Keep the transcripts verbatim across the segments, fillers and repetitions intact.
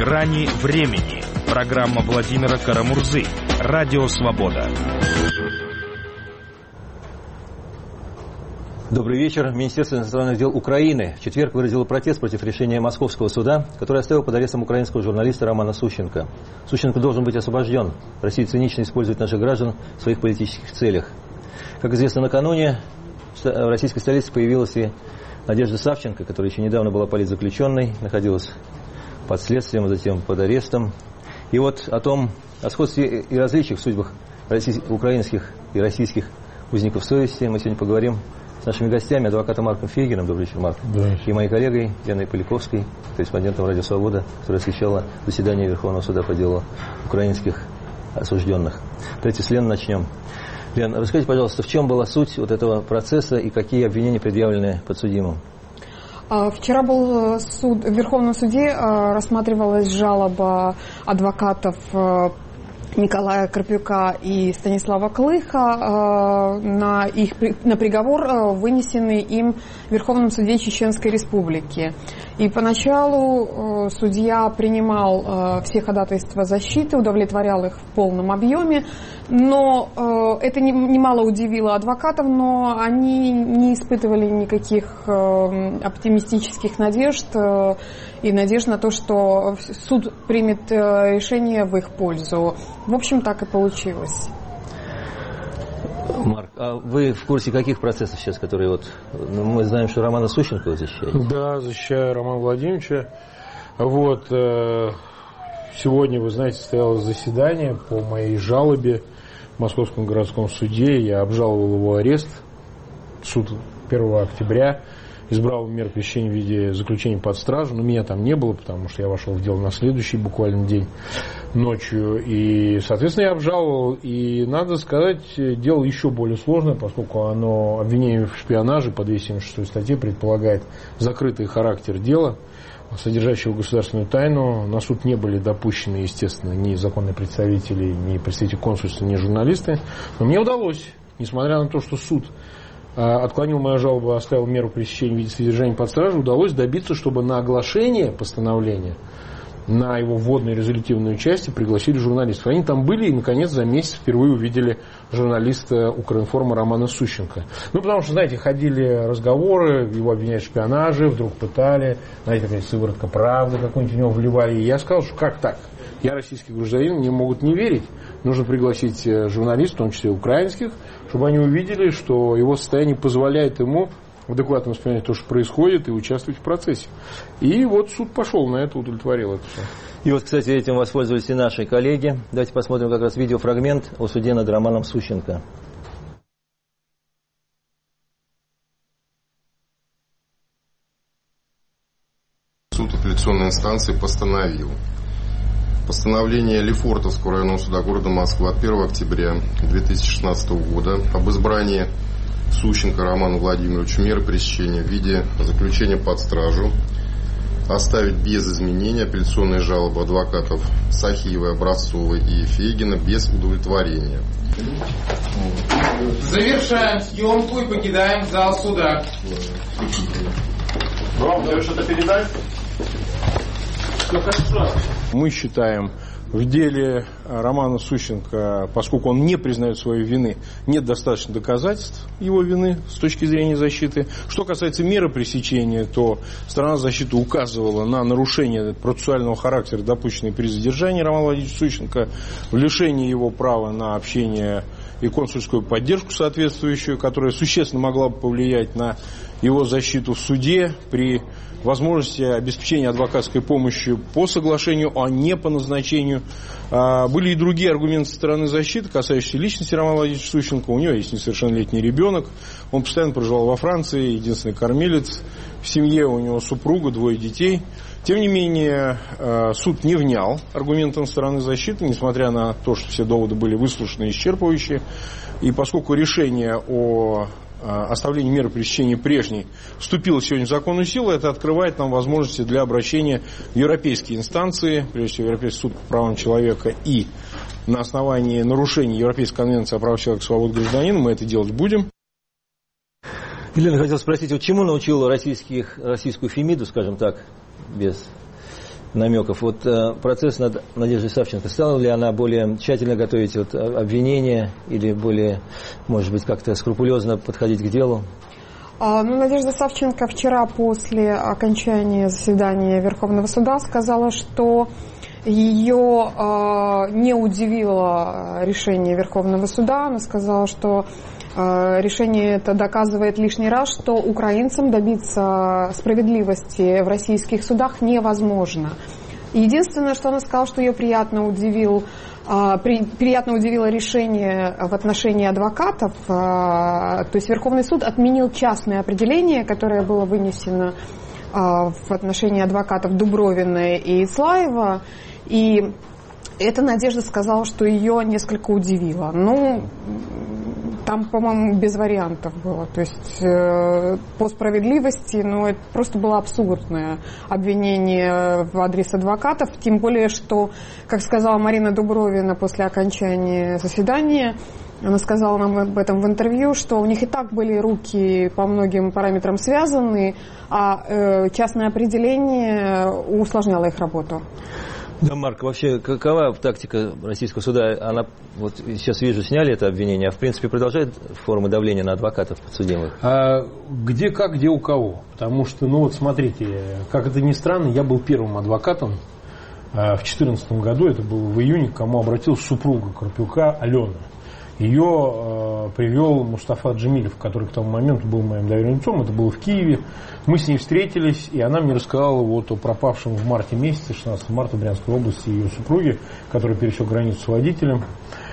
Грани времени. Программа Владимира Карамурзы. Радио Свобода. Добрый вечер. Министерство иностранных дел Украины в четверг выразило протест против решения Московского суда, который оставил под арестом украинского журналиста Романа Сущенко. Сущенко должен быть освобожден. Россия цинично использует наших граждан в своих политических целях. Как известно, накануне в российской столице появилась и Надежда Савченко, которая еще недавно была политзаключенной, находилась под следствием, а затем под арестом. И вот о том, о сходстве и различиях в судьбах украинских и российских узников совести мы сегодня поговорим с нашими гостями, адвокатом Марком Фейгиным. Добрый вечер, Марк. Да. И моей коллегой Леной Поляковской, корреспондентом Радио Свобода, которая освещала заседание Верховного суда по делу украинских осужденных. Давайте с Лены начнем. Лен, расскажите, пожалуйста, в чем была суть вот этого процесса и какие обвинения предъявлены подсудимым? Вчера был суд, в Верховном суде рассматривалась жалоба адвокатов Николая Карпюка и Станислава Клыха на, их, на приговор, вынесенный им в Верховном суде Чеченской Республики. И поначалу судья принимал все ходатайства защиты, удовлетворял их в полном объеме, но это немало удивило адвокатов, но они не испытывали никаких оптимистических надежд и надежд на то, что суд примет решение в их пользу. В общем, так и получилось. Марк, а вы в курсе каких процессов сейчас, которые вот... Ну, мы знаем, что Романа Сущенко вы защищаете. Да, защищаю Романа Владимировича. Вот, э, сегодня, вы знаете, состоялось заседание по моей жалобе в Московском городском суде. Я обжаловал его арест. Суд первого октября избрал меру пресечения в виде заключения под стражу. Но меня там не было, потому что я вошел в дело на следующий буквально день ночью. И, соответственно, я обжаловал. И, надо сказать, дело еще более сложное, поскольку оно, обвинение в шпионаже по двести семьдесят шестой статье предполагает закрытый характер дела, содержащего государственную тайну. На суд не были допущены, естественно, ни законные представители, ни представители консульства, ни журналисты. Но мне удалось, несмотря на то, что суд отклонил мою жалобу, оставил меру пресечения в виде содержания под стражей, удалось добиться, чтобы на оглашение постановления, на его вводную резолютивную часть пригласили журналистов. Они там были и, наконец, за месяц впервые увидели журналиста Укринформа Романа Сущенко. Ну, потому что, знаете, ходили разговоры, его обвиняют в шпионаже, вдруг пытали, знаете, такая сыворотка правды какую-нибудь в него вливали. И я сказал, что как так? Я российский гражданин, мне могут не верить. Нужно пригласить журналистов, в том числе украинских, чтобы они увидели, что его состояние позволяет ему в адекватном воспринимать то, что происходит, и участвовать в процессе. И вот суд пошел на это, удовлетворил это все. И вот, кстати, этим воспользовались и наши коллеги. Давайте посмотрим как раз видеофрагмент о суде над Романом Сущенко. Суд апелляционной инстанции постановил. Постановление Лефортовского районного суда города Москвы от первого октября две тысячи шестнадцатого года об избрании Сущенко Романа Владимировича меры пресечения в виде заключения под стражу оставить без изменения апелляционные жалобы адвокатов Сахиевой, Образцовой и Фейгина без удовлетворения. Завершаем съемку и покидаем зал суда. Вам тебе что-то передать? Все хорошо. Мы считаем, в деле Романа Сущенко, поскольку он не признает своей вины, нет достаточно доказательств его вины с точки зрения защиты. Что касается меры пресечения, то сторона защиты указывала на нарушение процессуального характера, допущенное при задержании Романа Владимировича Сущенко, в лишении его права на общение и консульскую поддержку соответствующую, которая существенно могла бы повлиять на его защиту в суде при возможности обеспечения адвокатской помощи по соглашению, а не по назначению. Были и другие аргументы со стороны защиты, касающиеся личности Романа Владимировича Сущенко. У него есть несовершеннолетний ребенок, он постоянно проживал во Франции, единственный кормилец. В семье у него супруга, двое детей. Тем не менее, суд не внял аргументам стороны защиты, несмотря на то, что все доводы были выслушаны и исчерпывающие. И поскольку решение о оставление меры пресечения прежней вступило сегодня в законную силу, это открывает нам возможности для обращения в европейские инстанции, прежде всего Европейский суд по правам человека, и на основании нарушения Европейской конвенции о правах человека и свобод гражданина мы это делать будем. Елена, хотел спросить, вот чему научил российских, российскую Фемиду, скажем так, без намеков. Вот э, процесс над Надеждой Савченко, стала ли она более тщательно готовить вот, обвинения или более, может быть, как-то скрупулезно подходить к делу? Ну, Надежда Савченко вчера после окончания заседания Верховного суда сказала, что ее э, не удивило решение Верховного суда. Она сказала, что э, решение это доказывает лишний раз, что украинцам добиться справедливости в российских судах невозможно. Единственное, что она сказала, что ее приятно удивил, э, при, приятно удивило решение в отношении адвокатов. Э, то есть Верховный суд отменил частное определение, которое было вынесено э, в отношении адвокатов Дубровиной и Ицлаева. И эта Надежда сказала, что ее несколько удивило. Ну, там, по-моему, без вариантов было. То есть э, по справедливости, ну, это просто было абсурдное обвинение в адрес адвокатов. Тем более, что, как сказала Марина Дубровина после окончания заседания, она сказала нам об этом в интервью, что у них и так были руки по многим параметрам связаны, а э, частное определение усложняло их работу. Да, Марк, вообще какова тактика российского суда? Она, вот сейчас вижу, сняли это обвинение, а в принципе продолжает формы давления на адвокатов подсудимых? А где как, где у кого? Потому что, ну вот смотрите, как это ни странно, я был первым адвокатом а, в две тысячи четырнадцатом году, это было в июне, к кому обратилась супруга Карпюка Алена. Ее э, привел Мустафа Джемилев, который к тому моменту был моим доверенным лицом. Это было в Киеве. Мы с ней встретились, и она мне рассказала вот о пропавшем в марте месяце, шестнадцатого марта, в Брянской области, ее супруге, который пересек границу с водителем,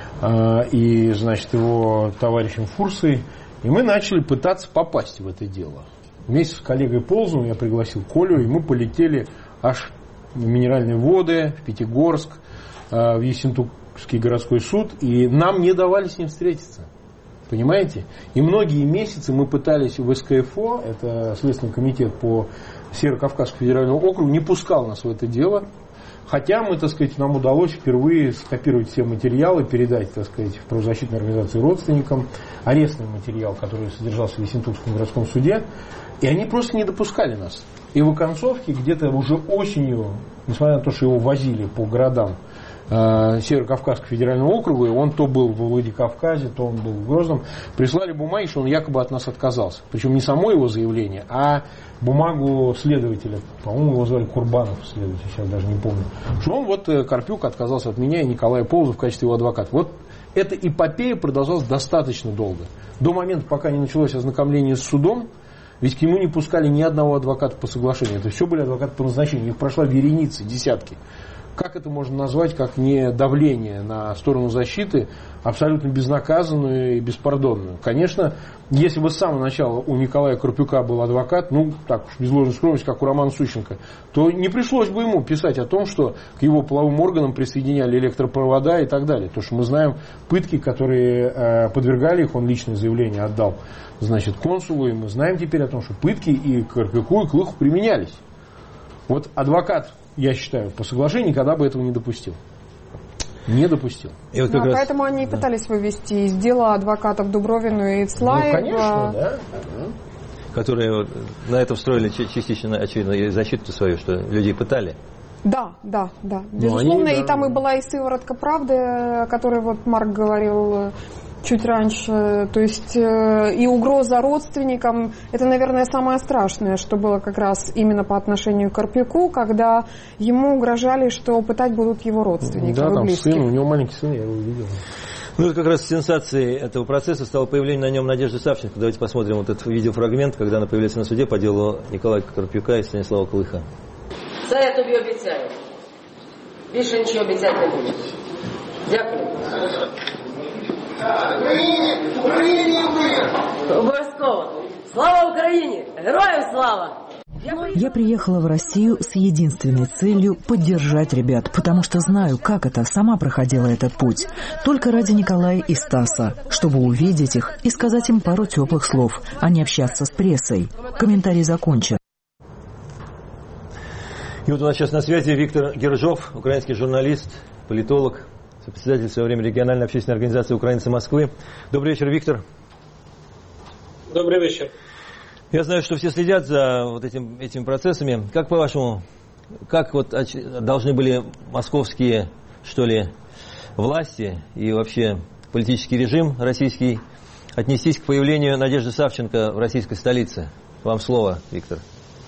э, и, значит, его товарищем Фурсой. И мы начали пытаться попасть в это дело. Вместе с коллегой Ползовым я пригласил Колю, и мы полетели аж в Минеральные воды, в Пятигорск, э, в Ессентук, городской суд, и нам не давали с ним встретиться. Понимаете? И многие месяцы мы пытались в эс ка эф о, это Следственный комитет по Северо-Кавказскому федеральному округу, не пускал нас в это дело. Хотя мы, так сказать, нам удалось впервые скопировать все материалы, передать, так сказать, в правозащитной организации родственникам арестный материал, который содержался в Ессентукском городском суде. И они просто не допускали нас. И в оконцовке где-то уже осенью, несмотря на то, что его возили по городам Северо-Кавказского федерального округа, и он то был во Владикавказе, то он был в Грозном, прислали бумаги, что он якобы от нас отказался. Причем не само его заявление, а бумагу следователя, по-моему, его звали Курбанов, следователь, сейчас даже не помню, что он вот, Карпюк, отказался от меня и Николая Ползова в качестве его адвоката. Вот эта эпопея продолжалась достаточно долго. До момента, пока не началось ознакомление с судом, ведь к нему не пускали ни одного адвоката по соглашению. Это все были адвокаты по назначению. Их прошла вереница, десятки. Как это можно назвать, как не давление на сторону защиты, абсолютно безнаказанную и беспардонную? Конечно, если бы с самого начала у Николая Карпюка был адвокат, ну, так уж без ложной скромности, как у Романа Сущенко, то не пришлось бы ему писать о том, что к его половым органам присоединяли электропровода и так далее. То, что мы знаем пытки, которые э, подвергали их, он личное заявление отдал, значит, консулу, и мы знаем теперь о том, что пытки и к Карпюку, и к Лыху применялись. Вот адвокат, я считаю, по соглашению никогда бы этого не допустил. Не допустил. И вот как да, раз... Поэтому они да. пытались вывести из дела адвокатов Дубровину и Ицлаева. Ну, конечно, да. Которые вот на это встроили частично, очевидно, защиту свою, что людей пытали. Да, да, да. Безусловно, ну, они, и да, там да. и была и сыворотка правды, о которой вот Марк говорил чуть раньше. То есть и угроза родственникам. Это, наверное, самое страшное, что было как раз именно по отношению к Карпюку, когда ему угрожали, что пытать будут его родственники. Да, там близких. сын, у него маленький сын, я его видел. Ну, это как раз сенсацией этого процесса стало появление на нем Надежды Савченко. Давайте посмотрим вот этот видеофрагмент, когда она появляется на суде по делу Николая Карпюка и Станислава Клыха. Це я тобі обіцяю. Більше нічого обіцяти не буду. Дякую. Обов'язково. Слава Україні! Героям слава! Я приехала в Россию с единственной целью поддержать ребят, потому что знаю, как это, сама проходила этот путь. Только ради Николая и Стаса, чтобы увидеть их и сказать им пару теплых слов, а не общаться с прессой. Комментарий закончен. И вот у нас сейчас на связи Виктор Гержов, украинский журналист, политолог, председатель в свое время региональной общественной организации «Украинцы Москвы». Добрый вечер, Виктор. Добрый вечер. Я знаю, что все следят за вот этим, этими процессами. Как, по-вашему, как вот должны были московские, что ли, власти и вообще политический режим российский отнестись к появлению Надежды Савченко в российской столице? Вам слово, Виктор.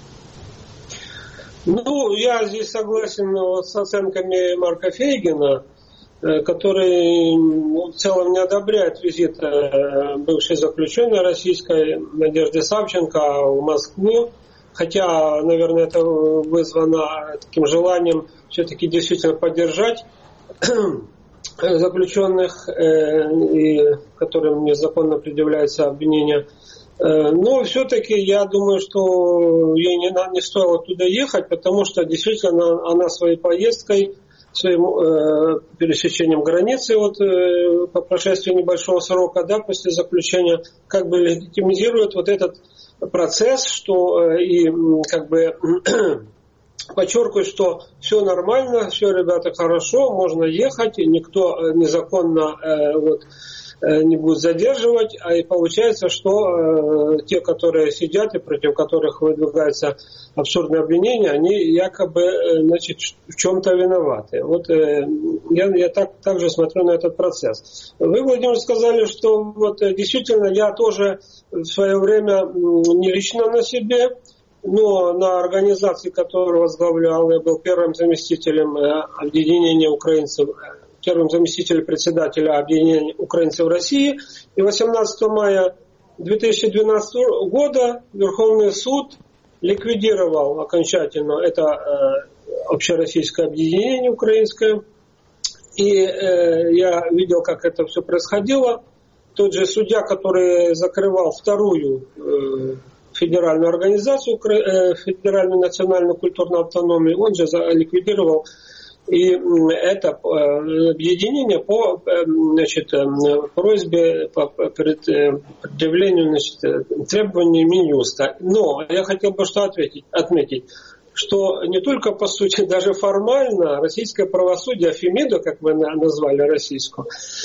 Ну, я здесь согласен вот с оценками Марка Фейгина, который в целом не одобряет визит бывшей заключенной российской Надежды Савченко в Москву. Хотя, наверное, это вызвано таким желанием все-таки действительно поддержать заключенных, которым незаконно предъявляется обвинение. Но все-таки я думаю, что ей не, не стоило туда ехать, потому что действительно она своей поездкой, своим э, пересечением границы вот, э, по прошествии небольшого срока, да, после заключения, как бы легитимизирует вот этот процесс, что э, и как бы подчеркивает, что все нормально, все, ребята, хорошо, можно ехать, и никто незаконно э, вот, не будет задерживать, а и получается, что э, те, которые сидят и против которых выдвигаются абсурдные обвинения, они якобы э, значит, в чем-то виноваты. Вот э, я, я так, также смотрю на этот процесс. Вы, Владимир, сказали, что вот, э, действительно я тоже в свое время не лично на себе, но на организации, которую возглавлял, я был первым заместителем э, объединения украинцев, первым заместителем председателя объединения украинцев России. И восемнадцатого мая две тысячи двенадцатого года Верховный суд ликвидировал окончательно это э, общероссийское объединение украинское. И э, я видел, как это все происходило. Тот же судья, который закрывал вторую э, федеральную организацию, э, Федеральную национальную культурную автономию, он же ликвидировал и это объединение по значит, просьбе, по предъявлению значит, требований Минюста. Но я хотел бы что ответить, отметить, что не только по сути, даже формально российское правосудие, Фемида, как вы назвали российскую,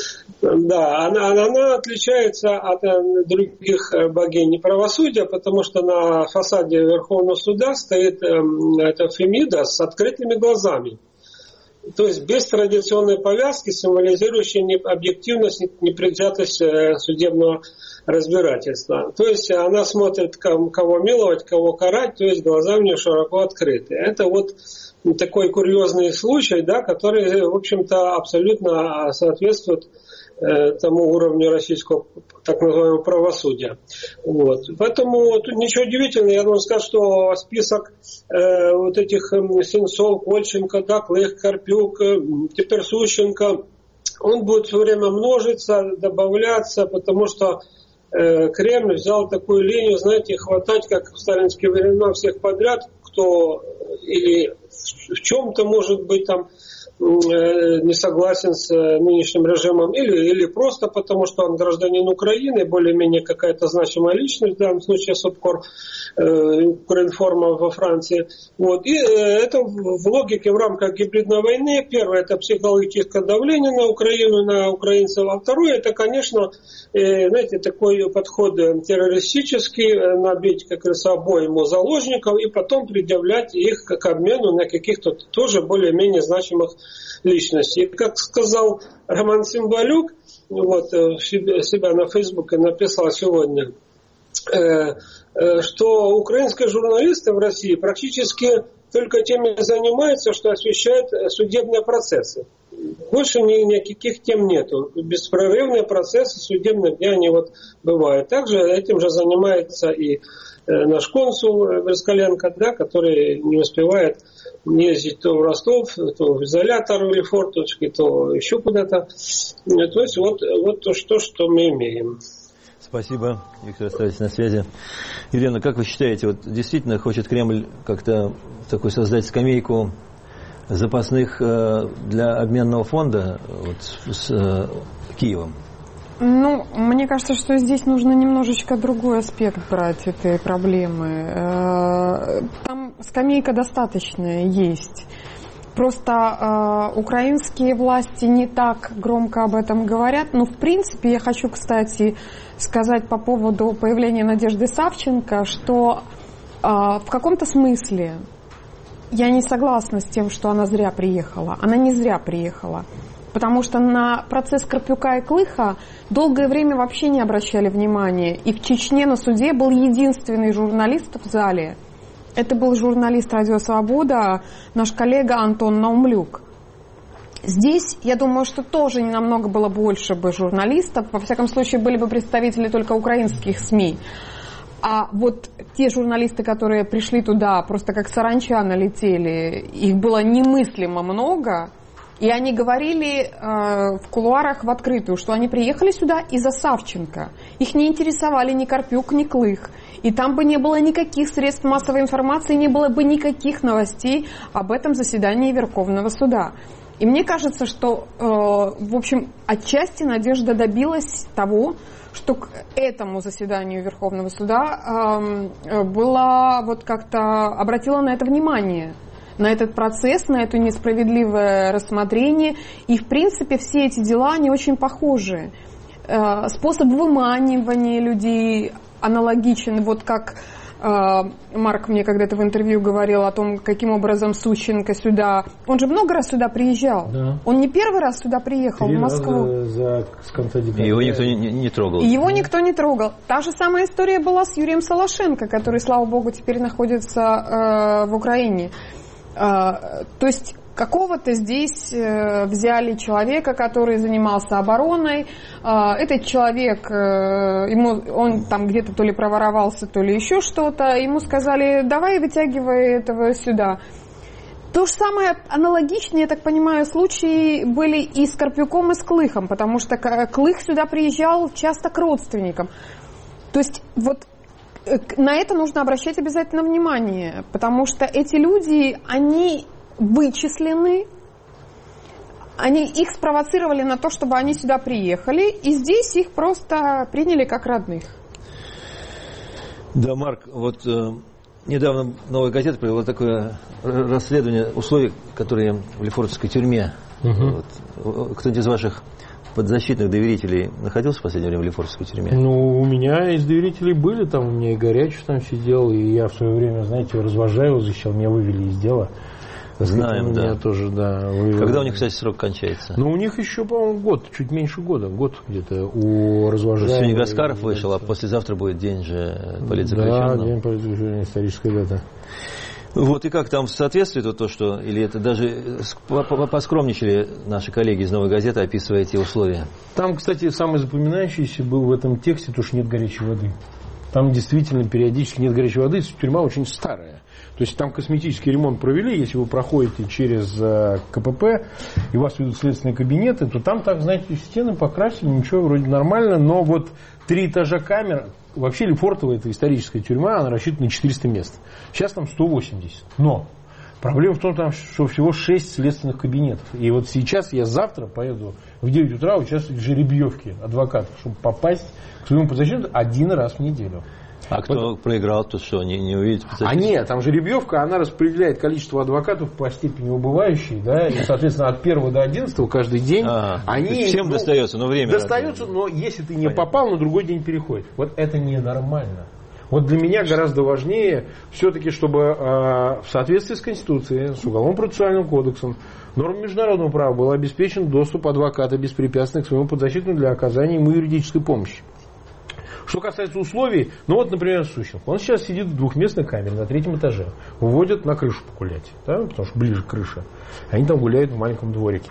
да, она, она отличается от других богинь правосудия, потому что на фасаде Верховного суда стоит эта Фемида с открытыми глазами. То есть без традиционной повязки, символизирующей объективность, непредвзятость судебного разбирательства. То есть она смотрит, кого миловать, кого карать, то есть глаза у нее широко открыты. Это вот такой курьезный случай, да, который, в общем-то, абсолютно соответствует тому уровню российского так называемого правосудия. Вот. Поэтому тут ничего удивительного. Я должен сказать, что список э, вот этих э, Сенцов, Кольченко, да, Клых, Карпюк, э, теперь Сущенко, он будет все время множиться, добавляться, потому что э, Кремль взял такую линию, знаете, хватать, как в сталинские времена, всех подряд, кто или в чем-то может быть там не согласен с нынешним режимом, или, или просто потому, что он гражданин Украины, более-менее какая-то значимая личность, в данном случае Собкор, э, Укринформа во Франции. Вот. И э, это в логике, в рамках гибридной войны. Первое, это психологическое давление на Украину, на украинцев. А второе, это, конечно, э, знаете, такой подход террористический, э, набить, как говорится, обойму заложников и потом предъявлять их к обмену на каких-то тоже более-менее значимых личности. И как сказал Роман Цымбалюк, вот, себя на Фейсбуке написал сегодня, что украинские журналисты в России практически только тем и занимаются, что освещают судебные процессы. Больше ни, никаких тем нету. Беспрерывные процессы судебные, где они вот бывают. Также этим же занимается и наш консул Верскаленко, да, который не успевает ездить то в Ростов, то в изолятор или форточки, то еще куда-то. То есть вот, вот то, что, что мы имеем. Спасибо, Виктор, оставайтесь на связи. Елена, как вы считаете, вот действительно хочет Кремль как-то такой создать скамейку запасных для обменного фонда вот, с Киевом? Ну, мне кажется, что здесь нужно немножечко другой аспект брать этой проблемы. Там скамейка достаточная есть. Просто э, украинские власти не так громко об этом говорят. Но, в принципе, я хочу, кстати, сказать по поводу появления Надежды Савченко, что э, в каком-то смысле я не согласна с тем, что она зря приехала. Она не зря приехала. Потому что на процесс Карпюка и Клыха долгое время вообще не обращали внимания. И в Чечне на суде был единственный журналист в зале. Это был журналист «Радио Свобода», наш коллега Антон Наумлюк. Здесь, я думаю, что тоже не намного было больше бы журналистов. Во всяком случае, были бы представители только украинских СМИ. А вот те журналисты, которые пришли туда, просто как саранча налетели, их было немыслимо много. И они говорили э, в кулуарах в открытую, что они приехали сюда из-за Савченко. Их не интересовали ни Карпюк, ни Клых. И там бы не было никаких средств массовой информации, не было бы никаких новостей об этом заседании Верховного суда. И мне кажется, что, э, в общем, отчасти Надежда добилась того, что к этому заседанию Верховного суда э, было вот как-то обратила на это внимание. На этот процесс, на это несправедливое рассмотрение. И, в принципе, все эти дела, они очень похожи. Э, способ выманивания людей аналогичен, вот как э, Марк мне когда-то в интервью говорил о том, каким образом Сущенко сюда... Он же много раз сюда приезжал. Да. Он не первый раз сюда приехал, Три в Москву. За, с конца декабря. Его никто не, не трогал. И его никто не трогал. Та же самая история была с Юрием Солошенко, который, слава богу, теперь находится э, в Украине. То есть какого-то здесь взяли человека, который занимался обороной. Этот человек, ему, он там где-то то ли проворовался, то ли еще что-то. Ему сказали, давай вытягивай этого сюда. То же самое, аналогичные, я так понимаю, случаи были и с Карпюком, и с Клыхом, потому что Клых сюда приезжал часто к родственникам. То есть вот на это нужно обращать обязательно внимание, потому что эти люди, они вычислены, они, их спровоцировали на то, чтобы они сюда приехали, и здесь их просто приняли как родных. Да, Марк, вот э, недавно «Новая газета» провела такое расследование условий, которые в Лефортовской тюрьме. Угу. Вот. Кто-нибудь из ваших подзащитных доверителей находился в последнее время в Лефортовской тюрьме? Ну, у меня из доверителей были, там у меня и Горячев там сидел, и я в свое время, знаете, Развожаева защищал, меня вывели из дела. Знаем, да. Меня тоже, да. Вывели. Когда у них, кстати, срок кончается? Ну, у них еще, по-моему, год, чуть меньше года, год где-то у Развожаева. Сегодня Гаскаров вышел, а послезавтра будет день же политзаключенного. Да, день политзаключенного, историческая дата. Вот, и как там соответствует вот то, что, или это даже поскромничали наши коллеги из «Новой газеты», описывая эти условия? Там, кстати, самый запоминающийся был в этом тексте, то, что нет горячей воды. Там действительно периодически нет горячей воды, тюрьма очень старая. То есть там косметический ремонт провели, если вы проходите через КПП и вас ведут в следственные кабинеты, то там, так, знаете, стены покрасили, ничего, вроде нормально, но вот три этажа камер. Вообще Лефортово, это историческая тюрьма, она рассчитана на четыреста мест. Сейчас там сто восемьдесят. Но проблема в том, что всего шесть следственных кабинетов. И вот сейчас я завтра поеду в девять утра участвовать в жеребьевке адвокатов, чтобы попасть к своему подзащитному один раз в неделю. А кто вот проиграл, то что, не, не увидит подзащитного? А нет, там жеребьевка, она распределяет количество адвокатов по степени убывающей, да, и, соответственно, от первого до одиннадцатого каждый день а, они... Всем ну, достается, но время... Достается, но если ты не попал, на другой день переходит. Вот это ненормально. Вот для меня гораздо важнее все-таки, чтобы э, в соответствии с Конституцией, с Уголовно-процессуальным кодексом, нормами международного права был обеспечен доступ адвоката беспрепятственно к своему подзащитному для оказания ему юридической помощи. Что касается условий, ну вот, например, Сущенко. Он сейчас сидит в двухместной камере на третьем этаже. Выводят на крышу погулять, да, потому что ближе к крыше. Они там гуляют в маленьком дворике.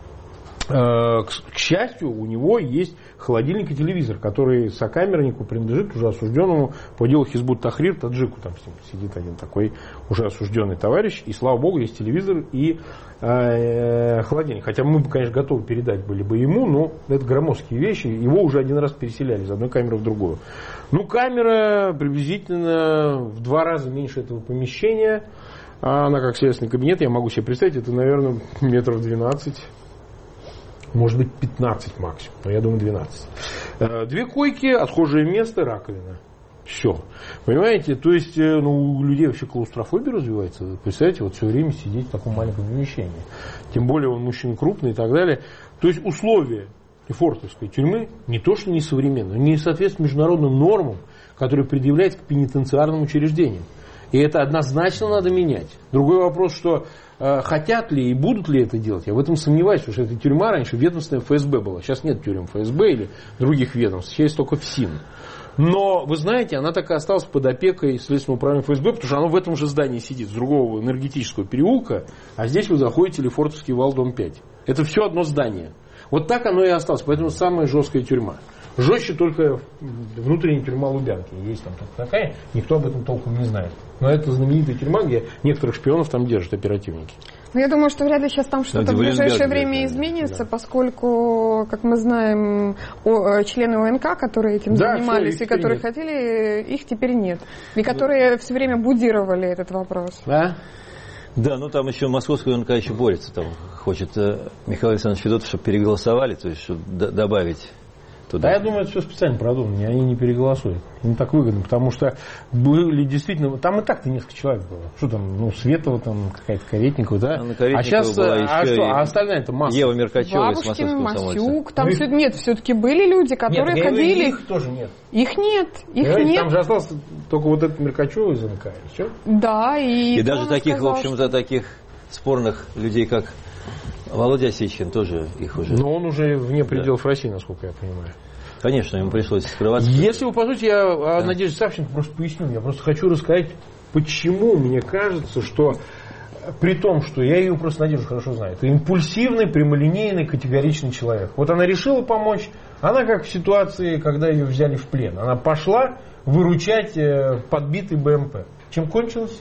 К счастью, у него есть холодильник и телевизор, который сокамернику принадлежит, уже осужденному по делу Хизбут Тахрир, таджику. Там с ним сидит один такой уже осужденный товарищ. И, слава богу, есть телевизор и э, холодильник. Хотя мы бы, конечно, готовы передать были бы ему, но это громоздкие вещи. Его уже один раз переселяли из одной камеры в другую. Ну, камера приблизительно в два раза меньше этого помещения. Она как следственный кабинет, я могу себе представить, это, наверное, метров двенадцать. Может быть, пятнадцать максимум, но я думаю, двенадцать. Две койки, отхожее место, раковина. Все. Понимаете? То есть, ну, у людей вообще клаустрофобия развивается. Представляете, вот все время сидеть в таком маленьком помещении. Тем более он мужчина крупный и так далее. То есть, условия Лефортовской тюрьмы не то, что не современные, не соответствуют международным нормам, которые предъявляются к пенитенциарным учреждениям. И это однозначно надо менять. Другой вопрос, что э, хотят ли и будут ли это делать, я в этом сомневаюсь, потому что эта тюрьма раньше ведомственная эф эс бэ была. Сейчас нет тюрем эф эс бэ или других ведомств, сейчас есть только ФСИН. Но, вы знаете, она так и осталась под опекой Следственного управления эф эс бэ, потому что оно в этом же здании сидит, с другого энергетического переулка, а здесь вы заходите в Лефортовский вал, дом пять. Это все одно здание. Вот так оно и осталось, поэтому самая жесткая тюрьма. Жестче только внутренняя тюрьма Лубянки. Есть там такая, никто об этом толком не знает. Но это знаменитая тюрьма, где некоторых шпионов там держат оперативники. Ну, я думаю, что вряд ли сейчас там что-то в ближайшее время изменится, да. Поскольку, как мы знаем, о, члены о эн ка, которые этим да, занимались все, и которые нет. хотели, их теперь нет. И которые да. все время будировали этот вопрос. Да? Да, ну там еще московская о эн ка еще борется. Там хочет э, Михаил Александрович Федотов, чтобы переголосовали, то есть чтобы д- добавить... Да, я думаю, это все специально продумано, они не переголосуют. Им так выгодно, потому что были действительно... Там и так-то несколько человек было. Что там, ну, Светова, там, какая-то Каретникова, да? А, а сейчас, а что, а остальная это масса. Ева Меркачева из Бабушкин, Масюк, там ну, все... Нет, все-таки были люди, которые нет, ходили... Их тоже нет. Их нет, их Понимаете, нет. Там же остался только вот этот Меркачева из о эн ка, и все. Да, и... И даже таких, сказал, в общем-то, таких спорных людей, как Володя Осечкин, тоже их уже... Но он уже вне пределов да. России, насколько я понимаю. Конечно, ему пришлось скрываться. Если вы, по сути, я да. о Надежде Савченко просто поясню. Я просто хочу рассказать, почему мне кажется, что при том, что я ее просто Надежду хорошо знаю, это импульсивный, прямолинейный, категоричный человек. Вот она решила помочь, она как в ситуации, когда ее взяли в плен. Она пошла выручать подбитый бэ эм пэ. Чем кончилось?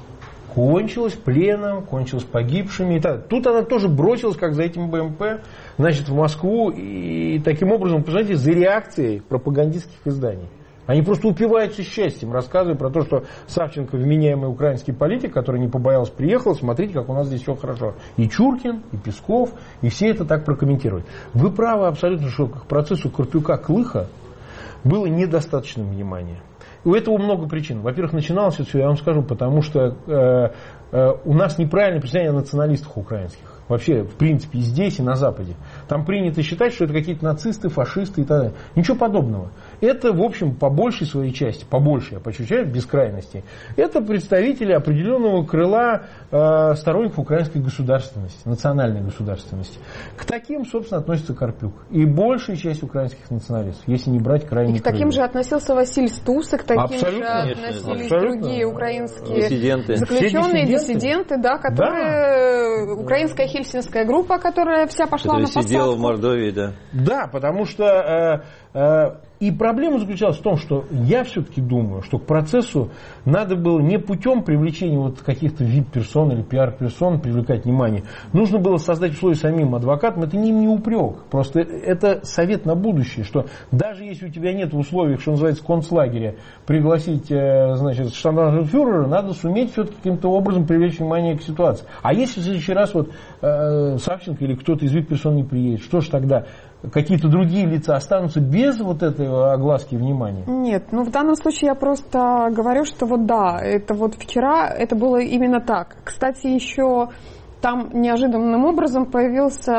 Кончилось пленом, кончилось погибшими. И так. Тут она тоже бросилась, как за этим бэ эм пэ, значит, в Москву. И таким образом, посмотрите, за реакцией пропагандистских изданий. Они просто упиваются счастьем, рассказывая про то, что Савченко вменяемый украинский политик, который не побоялся, приехал, смотрите, как у нас здесь все хорошо. И Чуркин, и Песков, и все это так прокомментируют. Вы правы абсолютно, что к процессу Карпюка-Клыха было недостаточно внимания. У этого много причин. Во-первых, начиналось это все, я вам скажу, потому что э, э, у нас неправильное представление о националистах украинских. Вообще, в принципе, и здесь, и на Западе. Там принято считать, что это какие-то нацисты, фашисты и так далее. Ничего подобного. Это, в общем, по большей своей части, по большей, я подчеркиваю, без крайностей, это представители определенного крыла э, сторонников украинской государственности, национальной государственности. К таким, собственно, относится Карпюк. И большая часть украинских националистов, если не брать крайне. И к таким же относился Василий Стусак, к таким абсолютно, же конечно, относились абсолютно. Другие украинские диссиденты. заключенные, диссиденты, диссиденты, да, которые... Да. Украинская хельсинская группа, которая вся пошла которая на посадку. сидела в Мордовии, да. Да, потому что... Э, э, И проблема заключалась в том, что я все-таки думаю, что к процессу надо было не путем привлечения вот каких-то ви ай пи-персон или пиар-персон привлекать внимание. Нужно было создать условия самим адвокатам. Это не, не упрек. Просто это совет на будущее, что даже если у тебя нет в условиях, что называется, концлагеря, пригласить, значит, штандартенфюрера, надо суметь все-таки каким-то образом привлечь внимание к ситуации. А если в следующий раз вот э, Савченко или кто-то из ви ай пи-персон не приедет, что ж тогда? Какие-то другие лица останутся без вот этой огласки внимания? Нет, ну в данном случае я просто говорю, что вот да, это вот вчера это было именно так. Кстати, еще там неожиданным образом появился,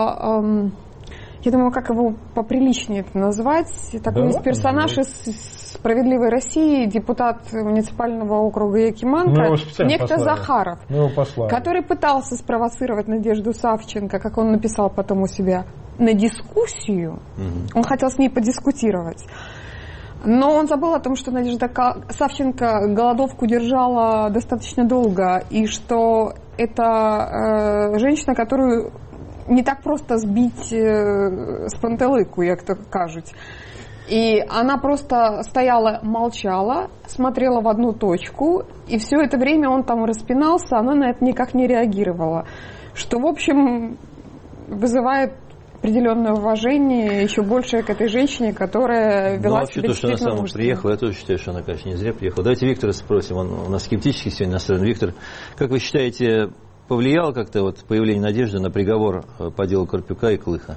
эм, я думаю, как его поприличнее это назвать, такой да, персонаж из «Справедливой России», депутат муниципального округа Якиманка, ну, некто послали. Захаров, ну, который пытался спровоцировать Надежду Савченко, как он написал потом у себя, на дискуссию. Угу. Он хотел с ней подискутировать. Но он забыл о том, что Надежда Савченко голодовку держала достаточно долго, и что это э, женщина, которую не так просто сбить э, с пантелыку, як то кажуть. И она просто стояла, молчала, смотрела в одну точку, и все это время он там распинался, она на это никак не реагировала. Что, в общем, вызывает определенное уважение еще больше к этой женщине, которая вела ну, себя то, что она сама приехала, я тоже считаю, что она, конечно, не зря приехала. Давайте Виктора спросим, он у нас скептически сегодня настроен. Виктор, как вы считаете, повлияло как-то вот появление Надежды на приговор по делу Карпюка и Клыха?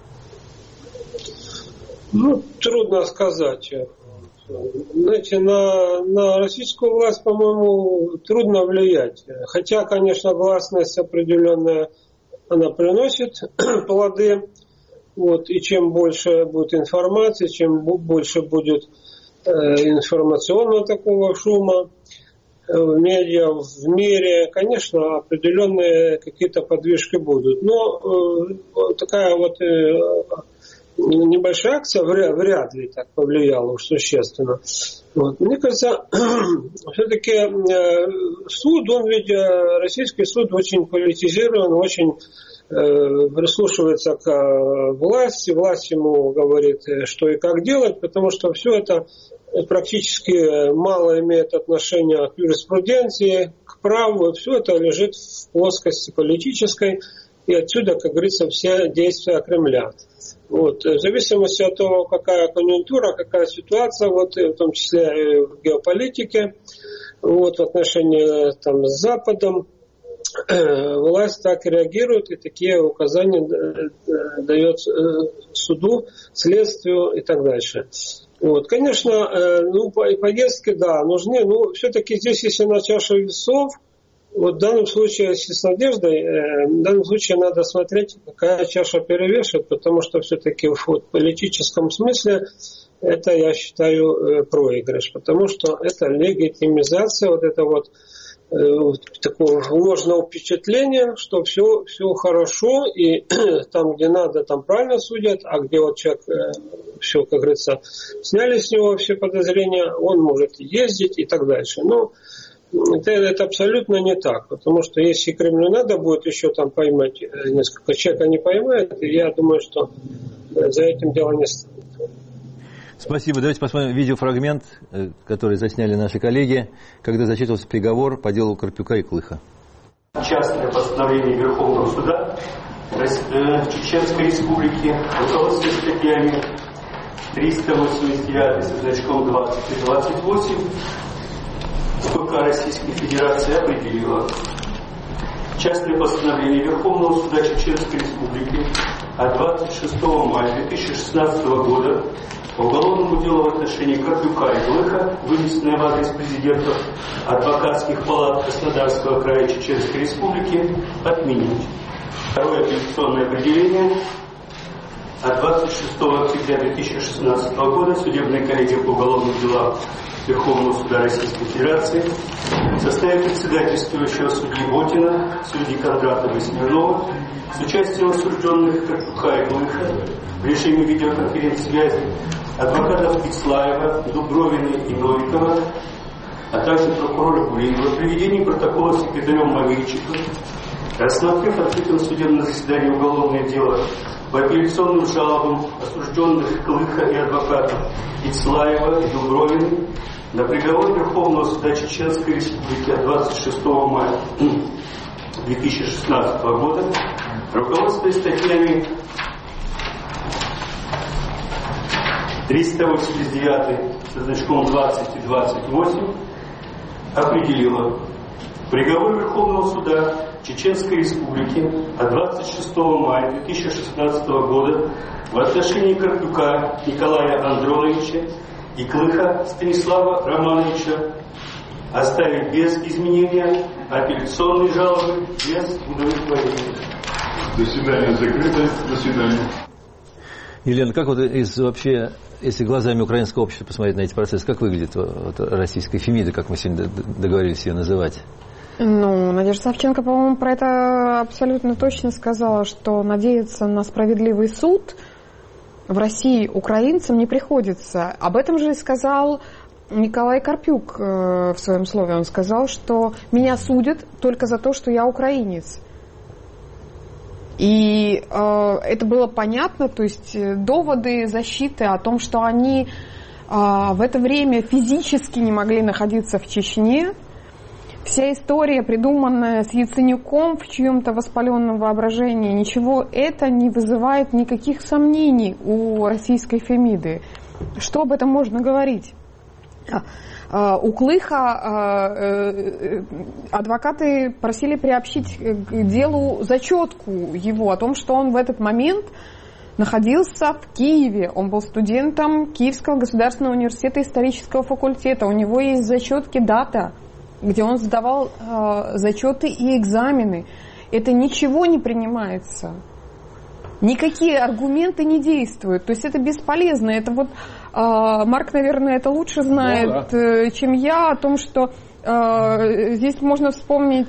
Ну, трудно сказать. Знаете, на, на российскую власть, по-моему, трудно влиять. Хотя, конечно, гласность определенная, она приносит плоды. Вот, и чем больше будет информации, чем больше будет э, информационного такого шума, в медиа, в мире, конечно, определенные какие-то подвижки будут. Но э, такая вот э, небольшая акция вряд, вряд ли так повлияла уж существенно. Вот. Мне кажется, все-таки э, суд, он ведь, э, российский суд очень политизирован, очень э, прислушивается к э, власти, власть ему говорит, что и как делать, потому что все это практически мало имеет отношения к юриспруденции, к праву, все это лежит в плоскости политической, и отсюда, как говорится, все действия Кремля. Вот. В зависимости от того, какая конъюнктура, какая ситуация, вот, в том числе и в геополитике, вот, в отношении там, с Западом, власть так и реагирует, и такие указания дает суду, следствию и так дальше. Вот. Конечно, ну, поездки, да, нужны, но все-таки здесь, если на чаше весов, вот в данном случае, если с надеждой, в данном случае надо смотреть, какая чаша перевешивает, потому что все-таки вот, в политическом смысле это, я считаю, проигрыш, потому что это легитимизация, вот это вот такого ложного впечатления, что все, все хорошо, и там, где надо, там правильно судят, а где вот человек все, как говорится, сняли с него все подозрения, он может ездить и так дальше. Но это, это абсолютно не так, потому что если Кремлю надо будет еще там поймать несколько человек, они поймают, и я думаю, что за этим дело не стоит. Спасибо. Давайте посмотрим видеофрагмент, который засняли наши коллеги, когда зачитывался приговор по делу Карпюка и Клыха. Частное постановление Верховного суда Чеченской Республики, руководствуясь статьями триста восемьдесят девять со значком двадцать и двадцать восемь, КПК Российской Федерации определила частное постановление Верховного суда Чеченской Республики от двадцать шестого мая две тысячи шестнадцатого года по уголовному делу в отношении Карпюка и Клыха, вынесенное в адрес президентов адвокатских палат Краснодарского края Чеченской Республики, отменить. Второе апелляционное определение от двадцать шестого октября две тысячи шестнадцатого года судебная коллегия по уголовным делам Верховного суда Российской Федерации в составе председательствующего судьи Ботина, судьи Кондратова и Смирнова с участием осужденных Карпюка и Клыха в режиме видеоконференц-связи адвокатов Ицлаева, Дубровина и Новикова, а также прокурора Гулиева в приведении протокола секретарем Мавейчиком, рассмотрев открытым судебном заседании уголовное дело по апелляционным жалобам осужденных Клыха и адвокатов Ицлаева и Дубровина на приговор Верховного суда Чеченской Республики от двадцать шестого мая две тысячи шестнадцатого года, руководствуясь статьями триста восемьдесят девять со значком двадцать и двадцать восемь, определила приговор Верховного суда Чеченской Республики от двадцать шестого мая две тысячи шестнадцатого года в отношении Карпюка Николая Андроновича и Клыха Станислава Романовича оставить без изменения апелляционные жалобы без удовлетворения. До свидания, закрыто. До свидания. Елена, как вот из вообще, если глазами украинского общества посмотреть на эти процессы, как выглядит вот, российская Фемида, как мы сегодня договорились ее называть? Ну, Надежда Савченко, по-моему, про это абсолютно точно сказала, что надеяться на справедливый суд в России украинцам не приходится. Об этом же и сказал Николай Карпюк в своем слове. Он сказал, что меня судят только за то, что я украинец. И э, это было понятно, то есть доводы защиты о том, что они э, в это время физически не могли находиться в Чечне. Вся история, придуманная с Яценюком в чьем-то воспаленном воображении, ничего это не вызывает никаких сомнений у российской Фемиды. Что об этом можно говорить? У Клыха адвокаты просили приобщить к делу зачетку его о том, что он в этот момент находился в Киеве. Он был студентом Киевского государственного университета исторического факультета. У него есть зачетки, дата, где он сдавал зачеты и экзамены. Это ничего не принимается. Никакие аргументы не действуют. То есть это бесполезно. Это вот Марк, наверное, это лучше знает, ну, да. чем я, о том, что Здесь можно вспомнить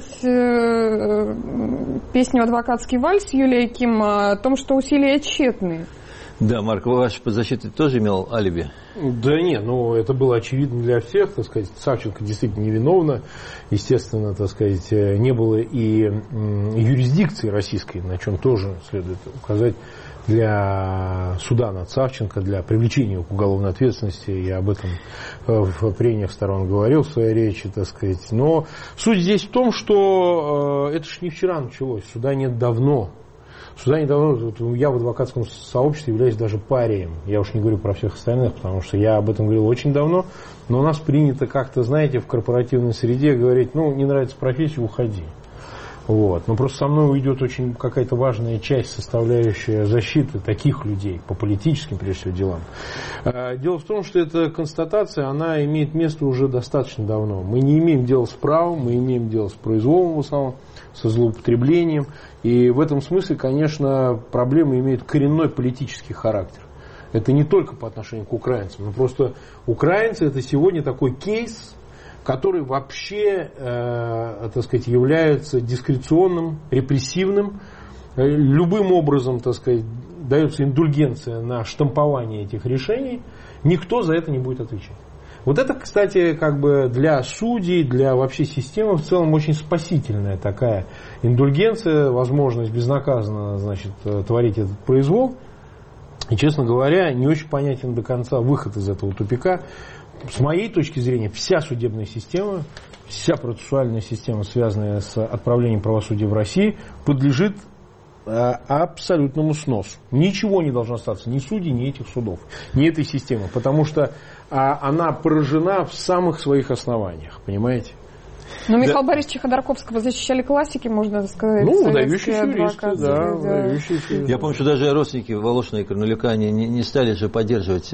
песню «Адвокатский вальс» Юлии Ким о том, что усилия тщетны. Да, Марк, ваш подзащитный тоже имел алиби? Да нет, ну это было очевидно для всех, так сказать, Савченко действительно невиновна, естественно, так сказать, не было и юрисдикции российской, на чем тоже следует указать, для суда над Савченко, для привлечения к уголовной ответственности. Я об этом в прениях сторон говорил в своей речи, так сказать. Но суть здесь в том, что это же не вчера началось, суда нет давно. Суда недавно, я в адвокатском сообществе являюсь даже парием. Я уж не говорю про всех остальных, потому что я об этом говорил очень давно. Но у нас принято как-то, знаете, в корпоративной среде говорить, ну, не нравится профессия, уходи. Вот. Но просто со мной уйдет очень какая-то важная часть, составляющая защиты таких людей по политическим, прежде всего, делам. Дело в том, что эта констатация, она имеет место уже достаточно давно. Мы не имеем дела с правом, мы имеем дело с произволом в основном, со злоупотреблением. И в этом смысле, конечно, проблема имеет коренной политический характер. Это не только по отношению к украинцам, но просто украинцы это сегодня такой кейс, который вообще, э, так сказать, является дискреционным, репрессивным. Любым образом, так сказать, дается индульгенция на штампование этих решений, никто за это не будет отвечать. Вот это, кстати, как бы для судей, для вообще системы в целом очень спасительная такая индульгенция, возможность безнаказанно, значит, творить этот произвол. И, честно говоря, не очень понятен до конца выход из этого тупика. С моей точки зрения, вся судебная система, вся процессуальная система, связанная с отправлением правосудия в России, подлежит абсолютному сносу. Ничего не должно остаться, ни судей, ни этих судов, ни этой системы, потому что она поражена в самых своих основаниях, понимаете? Но Михаила да. Борисовича Ходорковского защищали классики, можно сказать. Ну, выдающиеся юристы, да, да. выдающиеся. Я помню, что даже родственники Волошина и Корнелюка не, не, не стали же поддерживать.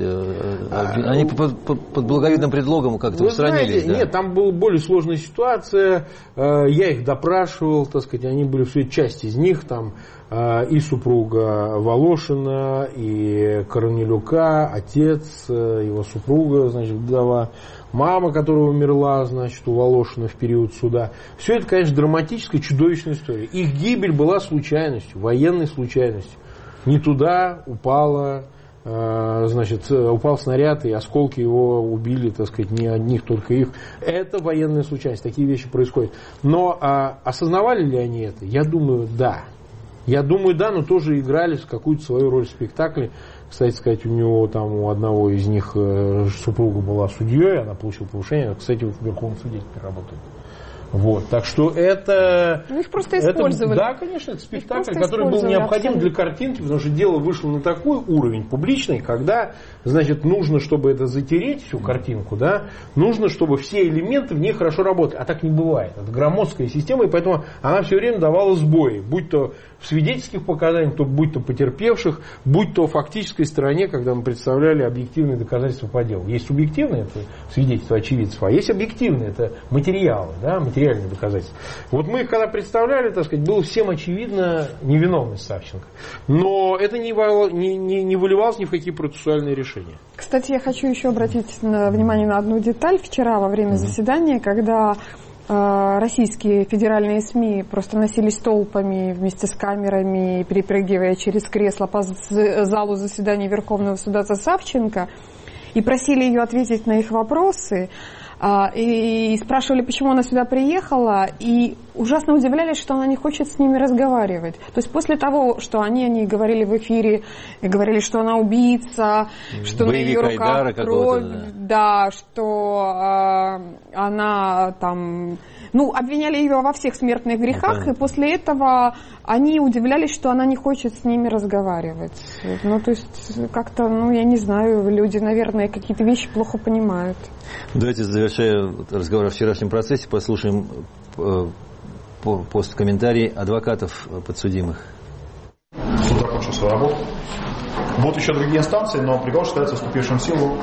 А, они ну, под, под, под благовидным предлогом как-то устранились. Да. Нет, там была более сложная ситуация. Я их допрашивал, так сказать, они были все часть из них, там и супруга Волошина, и Корнелюка, отец, его супруга, значит, вдова. Мама, которая умерла, значит, у Волошина в период суда. Все это, конечно, драматическая, чудовищная история. Их гибель была случайностью, военной случайностью. Не туда упала, э, значит, упал снаряд, и осколки его убили, так сказать, не одних, только их. Это военная случайность, такие вещи происходят. Но а, осознавали ли они это? Я думаю, да. Я думаю, да, но тоже играли какую-то свою роль в спектакле. Кстати сказать, у него там, у одного из них супруга была судьей, она получила повышение, кстати, в Верховном суде теперь работает. Вот, так что это... Ну, их просто использовали. Это, да, конечно, это спектакль, который был необходим для картинки, потому что дело вышло на такой уровень публичный, когда, значит, нужно, чтобы это затереть, всю картинку, да, нужно, чтобы все элементы в ней хорошо работали. А так не бывает. Это громоздкая система, и поэтому она все время давала сбои, будь то в свидетельских показаниях, то будь то потерпевших, будь то в фактической стороне, когда мы представляли объективные доказательства по делу. Есть субъективные, это свидетельства очевидцев, а есть объективные, это материалы, да, материальные доказательства. Вот мы их когда представляли, так сказать, было всем очевидно невиновность Савченко. Но это не, не, не, не выливалось ни в какие процессуальные решения. Кстати, я хочу еще обратить на, внимание на одну деталь. Вчера во время заседания, когда российские федеральные СМИ просто носились толпами вместе с камерами, перепрыгивая через кресло по залу заседаний Верховного суда Савченко, и просили ее ответить на их вопросы, и спрашивали, почему она сюда приехала, и ужасно удивлялись, что она не хочет с ними разговаривать. То есть после того, что они, они говорили в эфире, говорили, что она убийца, что боевик на ее руках кровь, да. да, что э, она там... Ну, обвиняли ее во всех смертных грехах, ну, и после этого они удивлялись, что она не хочет с ними разговаривать. Ну, то есть, как-то, ну, я не знаю, люди, наверное, какие-то вещи плохо понимают. Давайте, завершая разговор о вчерашнем процессе, послушаем посткомментарий адвокатов подсудимых. Суд закончил свою работу. Будут еще другие инстанции, но приговор считается вступившим в силу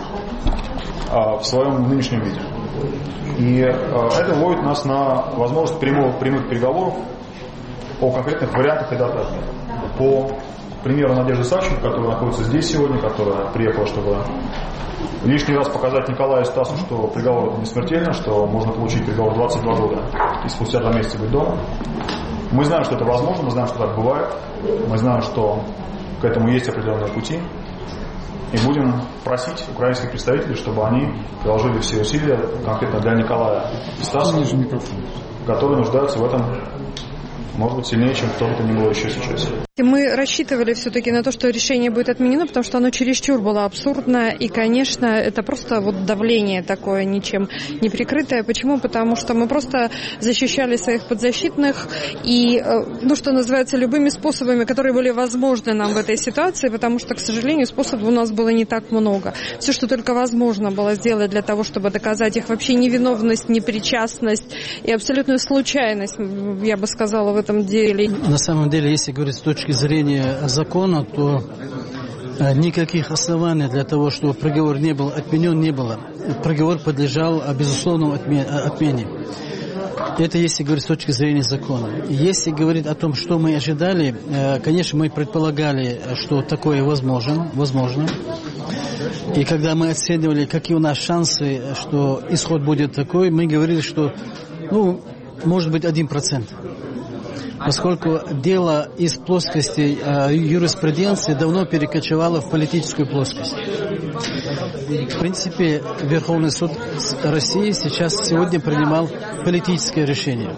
в своем нынешнем виде. И это вводит нас на возможность прямых, прямых переговоров о конкретных вариантах и датах. По примеру Надежды Савченко, которая находится здесь сегодня, которая приехала, чтобы лишний раз показать Николаю и Стасу, что приговор не смертельный, что можно получить приговор двадцать два года и спустя два месяца быть дома. Мы знаем, что это возможно, мы знаем, что так бывает, мы знаем, что к этому есть определенные пути, и будем просить украинских представителей, чтобы они приложили все усилия конкретно для Николая и Стаса, которые нуждаются в этом, может быть, сильнее, чем кто бы то ни было еще сейчас. Мы рассчитывали все-таки на то, что решение будет отменено, потому что оно чересчур было абсурдно, и, конечно, это просто вот давление такое, ничем не прикрытое. Почему? Потому что мы просто защищали своих подзащитных, и, ну, что называется, любыми способами, которые были возможны нам в этой ситуации, потому что, к сожалению, способов у нас было не так много. Все, что только возможно было сделать для того, чтобы доказать их вообще невиновность, непричастность и абсолютную случайность, я бы сказала, в этом деле. На самом деле, если говорить с точки зрения закона, то никаких оснований для того, чтобы приговор не был отменен, не было. Приговор подлежал безусловному отмене. Это если говорить с точки зрения закона. Если говорить о том, что мы ожидали, конечно, мы предполагали, что такое возможно. возможно. И когда мы оценивали, какие у нас шансы, что исход будет такой, мы говорили, что, ну, может быть, один процент. Поскольку дело из плоскости э, юриспруденции давно перекочевало в политическую плоскость. В принципе, Верховный суд России сейчас сегодня принимал политическое решение.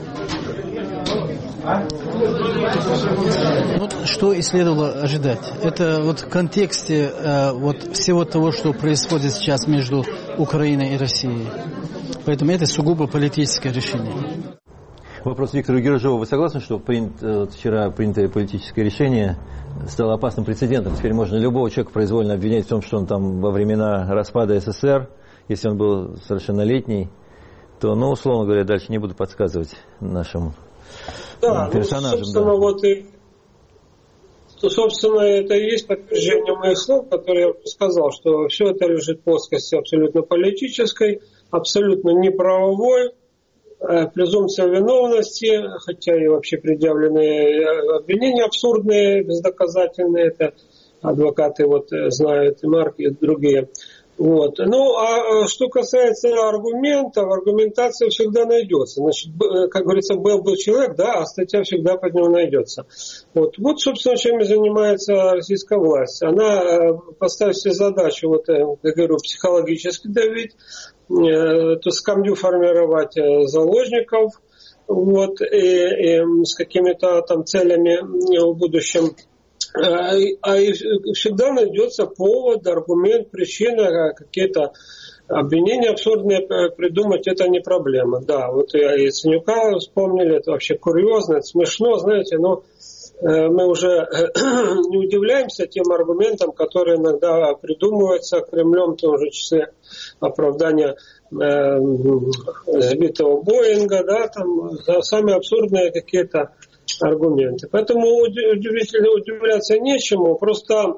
Вот что и следовало ожидать. Это вот в контексте э, вот всего того, что происходит сейчас между Украиной и Россией. Поэтому это сугубо политическое решение. Вопрос Виктору Гержову. Вы согласны, что принято, вчера принятое политическое решение стало опасным прецедентом? Теперь можно любого человека произвольно обвинять в том, что он там во времена распада СССР, если он был совершеннолетний, то, ну, условно говоря, дальше не буду подсказывать нашим да, персонажам. Ну, собственно, да. вот и, то, собственно, это и есть подтверждение моих слов, которые я сказал, что все это лежит в плоскости абсолютно политической, абсолютно неправовой, презумпция виновности, хотя и вообще предъявленные обвинения абсурдные, бездоказательные, это адвокаты вот знают, и Марк, и другие. Вот. Ну, а что касается аргументов, аргументация всегда найдется. Значит, как говорится, был бы человек, да, а статья всегда под него найдется. Вот, вот собственно, чем и занимается российская власть. Она поставит себе задачу, вот, я говорю, психологически давить, то скамью формировать заложников, вот, и, и с какими-то там целями в будущем. А и всегда найдется повод, аргумент, причина, какие-то обвинения абсурдные придумать, это не проблема. Да, вот и Яценюка вспомнили, это вообще курьезно, это смешно, знаете, но мы уже не удивляемся тем аргументам, которые иногда придумываются Кремлем, в том же числе оправдания э, сбитого Боинга, да, там самые абсурдные какие-то аргументы. Поэтому удивительно удивляться нечему. Просто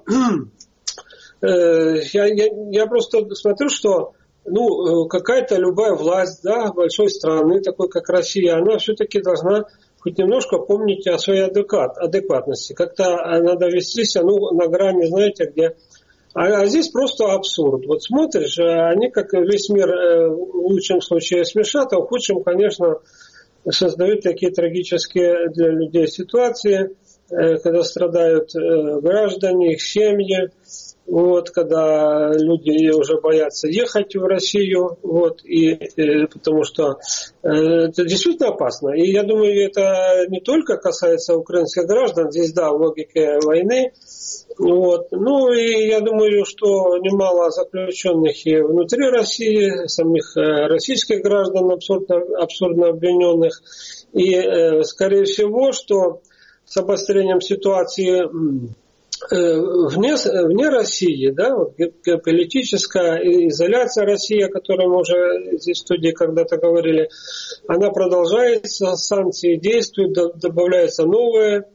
э, я, я, я просто смотрю, что ну, какая-то любая власть, да, большой страны, такой как Россия, она все-таки должна хоть немножко помнить о своей адекват, адекватности. Как-то надо вести себя, ну, на грани, знаете, где... А, а здесь просто абсурд. Вот смотришь, они, как весь мир, в лучшем случае смешат, а в худшем, конечно, создают такие трагические для людей ситуации, когда страдают граждане, их семьи, вот, когда люди уже боятся ехать в Россию, вот, и, и, потому что э, это действительно опасно. И я думаю, это не только касается украинских граждан, здесь, да, в логике войны, вот, ну и я думаю, что немало заключенных и внутри России, самих э, российских граждан абсурдно, абсурдно обвиненных, и, э, скорее всего, что с обострением ситуации Вне, вне России, да, вот, геополитическая изоляция России, о которой мы уже здесь в студии когда-то говорили, она продолжается, санкции действуют, добавляются новые,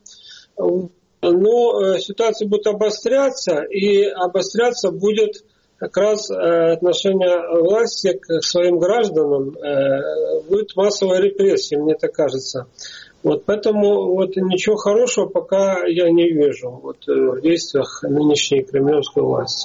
но ситуация будет обостряться, и обостряться будет как раз отношение власти к своим гражданам, будет массовая репрессия, мне так кажется. Вот поэтому вот ничего хорошего пока я не вижу вот, в действиях нынешней кремлевской власти.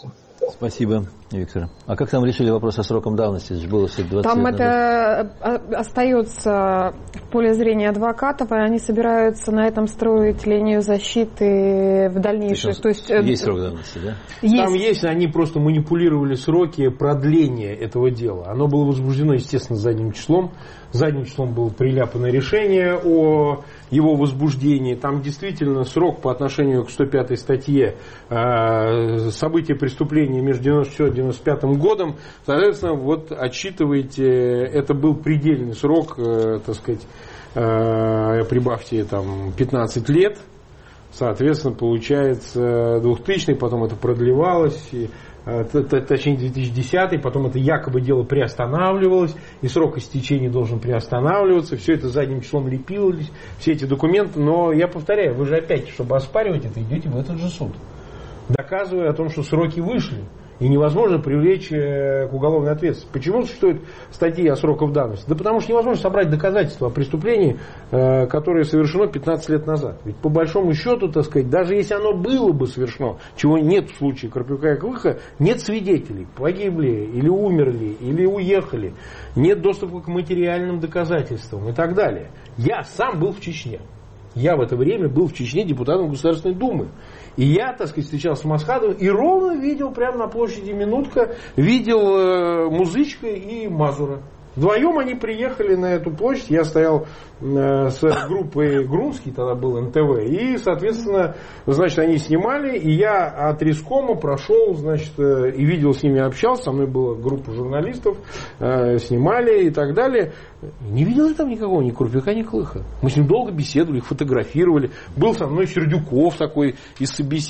Спасибо, Виктор. А как там решили вопрос о сроком давности? Это же было все двадцать там лет это назад. Остается в поле зрения адвокатов, и они собираются на этом строить линию защиты в дальнейшем. То есть, То есть есть срок давности, да? Есть. Там есть, они просто манипулировали сроки продления этого дела. Оно было возбуждено, естественно, задним числом. Задним числом было приляпано решение о его возбуждении. Там действительно срок по отношению к сто пятой статье э, события преступления между девяносто четвёртым и девяносто пятым годом. Соответственно, вот отсчитывайте, это был предельный срок, э, так сказать, э, прибавьте там пятнадцать лет. Соответственно, получается двухтысячный, потом это продлевалось, и, точнее две тысячи десятый, потом это якобы дело приостанавливалось, и срок истечения должен приостанавливаться, все это задним числом лепилось, все эти документы, но я повторяю, вы же опять, чтобы оспаривать это, идете в этот же суд, доказывая о том, что сроки вышли. И невозможно привлечь к уголовной ответственности. Почему существует статьи о сроках давности? Да потому что невозможно собрать доказательства о преступлении, которое совершено пятнадцать лет назад. Ведь по большому счету, так сказать, даже если оно было бы совершено, чего нет в случае Карпюка и Клыха, нет свидетелей, погибли или умерли, или уехали, нет доступа к материальным доказательствам и так далее. Я сам был в Чечне. Я в это время был в Чечне депутатом Государственной Думы. И я, так сказать, встречался с Масхадовым и ровно видел прямо на площади Минутка, видел э, Музычка и Мазура. Вдвоем они приехали на эту площадь, я стоял э, с группой Грунский, тогда был эн тэ вэ, и, соответственно, значит, они снимали, и я от Рискома прошел, значит, э, и видел с ними, общался, со мной была группа журналистов, э, снимали и так далее. Не видел я там никакого, ни Карпюка, ни Клыха. Мы с ним долго беседовали, их фотографировали. Был со мной Сердюков такой из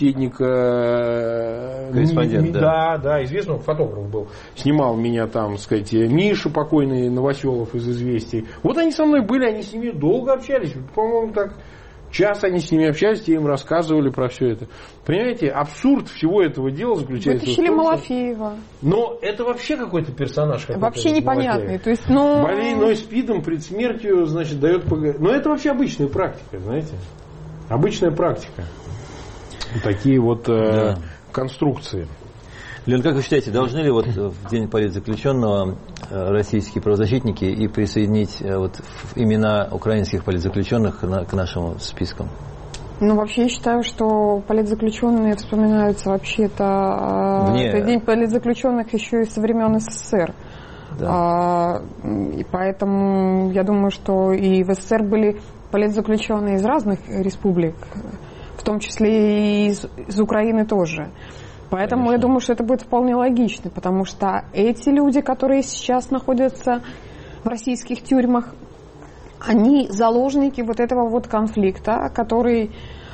собеседника. Корреспондент, да. Да, да, известный фотограф был. Снимал меня там, так сказать, Миша покойный Новоселов из «Известий». Вот они со мной были, они с ними долго общались. По-моему, так час они с ними общались, и им рассказывали про все это. Понимаете, абсурд всего этого дела заключается Вытащили в том, Малафеева. Но это вообще какой-то персонаж. Какой-то вообще непонятный. То есть, ну... Больной СПИДом пред смертью, значит, дает ПГ. Но это вообще обычная практика, знаете. Обычная практика. Такие вот э, да. конструкции. Лен, как вы считаете, должны ли вот в день политзаключенного российские правозащитники и присоединить вот имена украинских политзаключенных к нашим спискам? Ну, вообще, я считаю, что политзаключенные вспоминаются вообще-то... Вне... Это день политзаключенных еще и со времен эс эс эс эр. Да. А, и поэтому я думаю, что и в эс эс эс эр были политзаключенные из разных республик, в том числе и из, из Украины тоже. Поэтому Конечно. Я думаю, что это будет вполне логично, потому что эти люди, которые сейчас находятся в российских тюрьмах, они заложники вот этого вот конфликта, который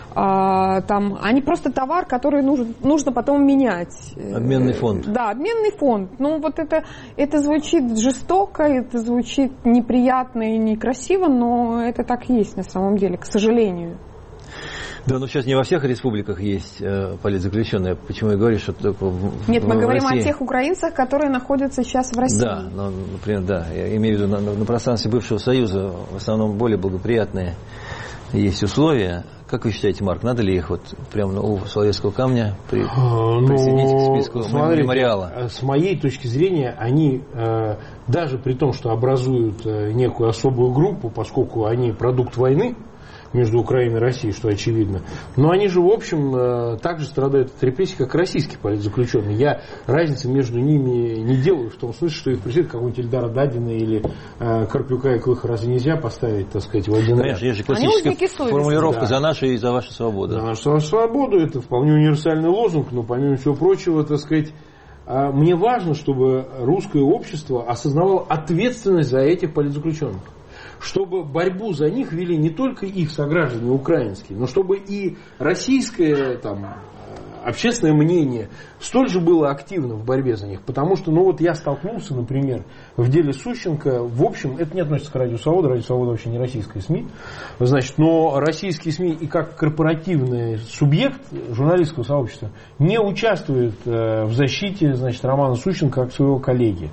а, там, они просто товар, который нужно, нужно потом менять. Обменный фонд. Да, обменный фонд. Ну вот это, это звучит жестоко, это звучит неприятно и некрасиво, но это так и есть на самом деле, к сожалению. Да, но сейчас не во всех республиках есть э, политзаключенные. Почему я говорю, что только в, Нет, мы в говорим России... о тех украинцах, которые находятся сейчас в России. Да, ну, например, да. Я имею в виду, на, на пространстве бывшего Союза в основном более благоприятные есть условия. Как вы считаете, Марк, надо ли их вот прямо у Соловецкого камня при, ну, присоединить к списку смотрите, мемориала? С моей точки зрения, они э, даже при том, что образуют э, некую особую группу, поскольку они продукт войны между Украиной и Россией, что очевидно. Но они же, в общем, также страдают от репрессий, как российские политзаключенные. Я разницы между ними не делаю, в том смысле, что их преследует какого-нибудь Ильдара Дадина или э, Карпюка и Клыха. Разве нельзя поставить, так сказать, в один ряд? Конечно, есть же классическая формулировка да. «за нашу и за вашу свободу». «За нашу свободу» — это вполне универсальный лозунг, но помимо всего прочего, так сказать, мне важно, чтобы русское общество осознавало ответственность за этих политзаключенных. Чтобы борьбу за них вели не только их сограждане украинские, но чтобы и российское там, общественное мнение столь же было активно в борьбе за них. Потому что, ну вот я столкнулся, например, в деле Сущенко, в общем, это не относится к Радио Свобода, Радио Свобода вообще не российская СМИ, значит, но российские СМИ и как корпоративный субъект журналистского сообщества не участвуют в защите, значит, Романа Сущенко как своего коллеги.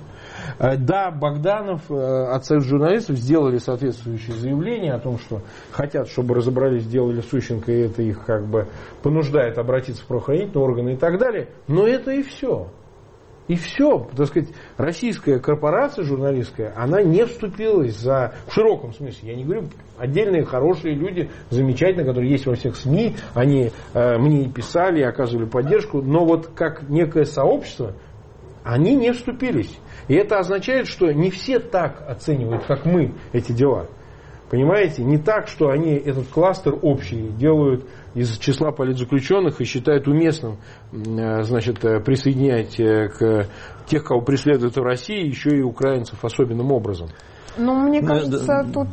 Да, Богданов от Союза журналистов сделали соответствующее заявление о том, что хотят, чтобы разобрались, сделали Сущенко, и это их как бы понуждает обратиться в правоохранительные органы и так далее. Но это и все. И все, так сказать, российская корпорация журналистская, она не вступилась за, в широком смысле, я не говорю, отдельные хорошие люди, замечательные, которые есть во всех СМИ, они э, мне писали, оказывали поддержку, но вот как некое сообщество, они не вступились. И это означает, что не все так оценивают, как мы, эти дела. Понимаете? Не так, что они этот кластер общий делают из числа политзаключенных и считают уместным, значит, присоединять к тех, кого преследуют в России, еще и украинцев особенным образом. Ну, мне кажется, тут,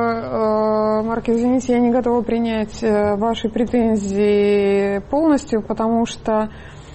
Марк, извините, я не готова принять ваши претензии полностью, потому что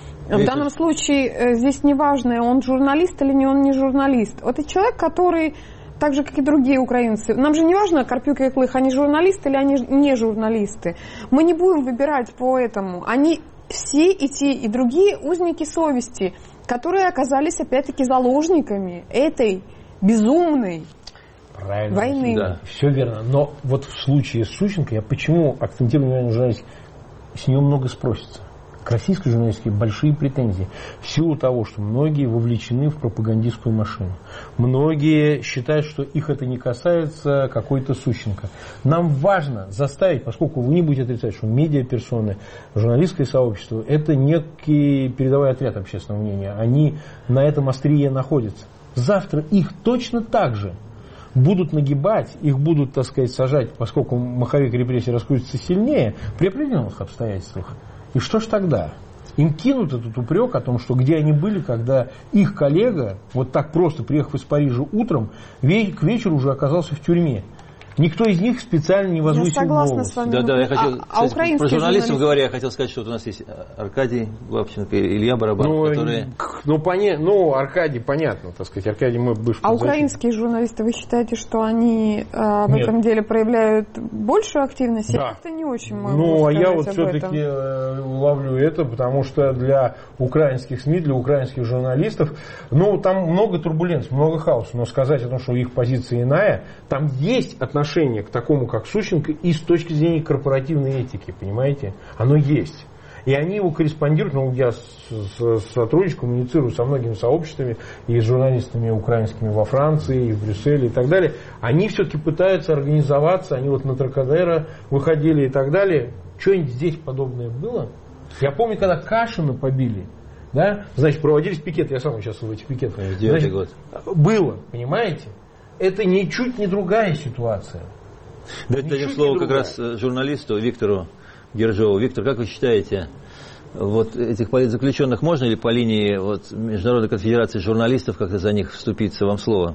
в данном случае здесь не важно, он журналист или не он не журналист. Вот это человек, который... Так же, как и другие украинцы. Нам же не важно, Карпюк и Клых, они журналисты или они не журналисты. Мы не будем выбирать по этому. Они все и те, и другие узники совести, которые оказались, опять-таки, заложниками этой безумной Правильно, войны. Да, все верно. Но вот в случае с Сущенко, я почему акцентирую внимание на журналистике, с нее много спросится. К российской журналистике большие претензии в силу того, что многие вовлечены в пропагандистскую машину. Многие считают, что их это не касается какой-то Сущенко. Нам важно заставить, поскольку вы не будете отрицать, что медиаперсоны, журналистское сообщество, это некий передовой отряд общественного мнения. Они на этом острие находятся. Завтра их точно так же будут нагибать, их будут, так сказать, сажать, поскольку маховик репрессий раскрутится сильнее, при определенных обстоятельствах. И что ж тогда? Им кинут этот упрек о том, что где они были, когда их коллега, вот так просто приехав из Парижа утром, к вечеру уже оказался в тюрьме. Никто из них специально не возвысил голос. Да, да, я хотел, а, кстати, а про журналистов говоря, я хотел сказать, что вот у нас есть Аркадий Лапченко и Илья Барабанов, ну, которые... Ну, поня... ну, Аркадий, понятно, так сказать, Аркадий мы бывший... А украинские журналисты, вы считаете, что они э, в Нет. этом деле проявляют большую активность? Да. Это не очень могу Ну, а я вот все-таки уловлю это, потому что для украинских СМИ, для украинских журналистов, ну, там много турбуленций, много хаоса, но сказать о том, что их позиция иная, там есть отношение к такому, как Сущенко, и с точки зрения корпоративной этики, понимаете? Оно есть. И они его корреспондируют, ну, я с, с, сотрудничаю, коммуницирую со многими сообществами и с журналистами украинскими во Франции, и в Брюсселе и так далее. Они все-таки пытаются организоваться, они вот на Трокадеро выходили и так далее. Что-нибудь здесь подобное было? Я помню, когда Кашина побили, да, значит, проводились пикеты, я сам сейчас в этих пикетах. Значит, год. Было, понимаете? Это ничуть не другая ситуация. Дайте дадим слово как раз журналисту Виктору Гержову. Виктор, как вы считаете, вот этих политзаключенных можно ли по линии вот, Международной конфедерации журналистов как-то за них вступиться? Вам слово.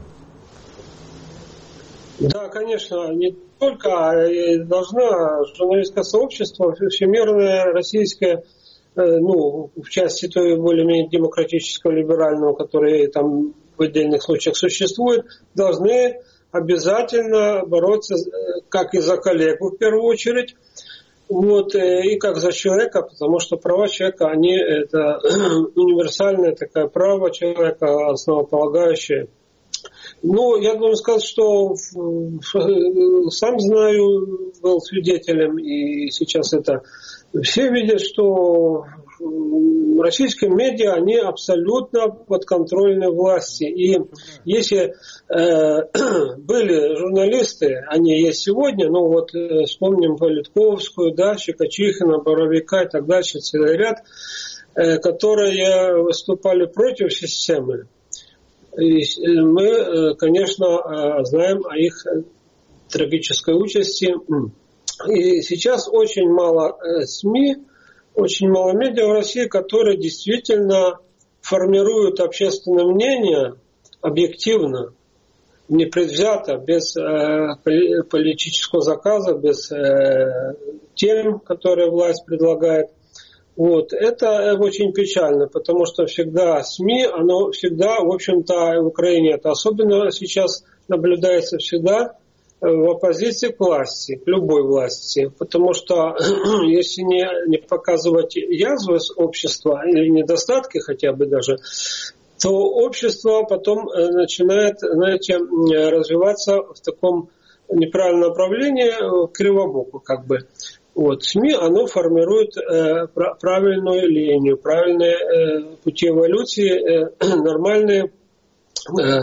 Да, конечно, не только, а и должна журналистское сообщество, всемирное, российское, ну, в части той более-менее демократического, либерального, который там в отдельных случаях существует, должны обязательно бороться как и за коллегу в первую очередь, вот, и как за человека, потому что права человека, они это универсальное такое право человека, основополагающее. Ну, я должен сказать, что сам знаю, был свидетелем, и сейчас это все видят, что российские медиа, они абсолютно подконтрольны власти. И если э, были журналисты, они есть сегодня, ну вот э, вспомним Политковскую, да, Щекочихина, Боровика и так дальше, целый ряд, э, которые выступали против системы. И мы, конечно, знаем о их трагической участи. И сейчас очень мало СМИ, очень мало медиа в России, которые действительно формируют общественное мнение объективно, непредвзято, без политического заказа, без тем, которые власть предлагает. Вот. Это очень печально, потому что всегда СМИ, оно всегда, в общем-то, в Украине это особенно сейчас наблюдается всегда в оппозиции к власти, к любой власти. Потому что если не, не показывать язвы общества или недостатки хотя бы даже, то общество потом начинает, знаете, развиваться в таком неправильном направлении, кривобоку как бы. Вот. СМИ, оно формирует э, правильную линию, правильные э, пути эволюции, э, нормальные э,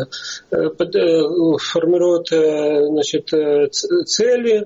э, формируют э, значит, э, цели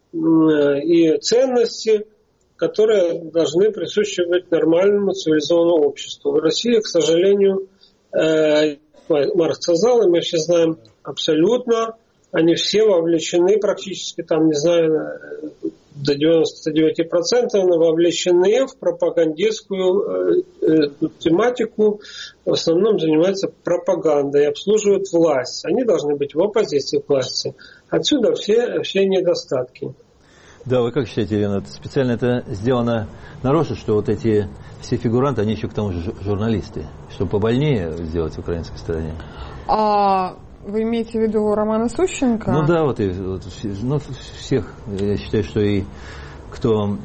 э, и ценности, которые должны присущи быть нормальному цивилизованному обществу. В России, к сожалению, э, Марк сказал, и мы все знаем абсолютно, они все вовлечены практически, там, не знаю, до девяноста девяти процентов вовлечены в пропагандистскую э, э, тематику, в основном занимаются пропагандой, обслуживают власть. Они должны быть в оппозиции к власти. Отсюда все, все недостатки. Да, вы как считаете, Ирина, это специально это сделано нарочно, что вот эти все фигуранты, они еще к тому же журналисты, чтобы побольнее сделать в украинской стороне? А... Вы имеете в виду Романа Сущенко? Ну да, вот, и, вот ну, всех. Я считаю, что и кто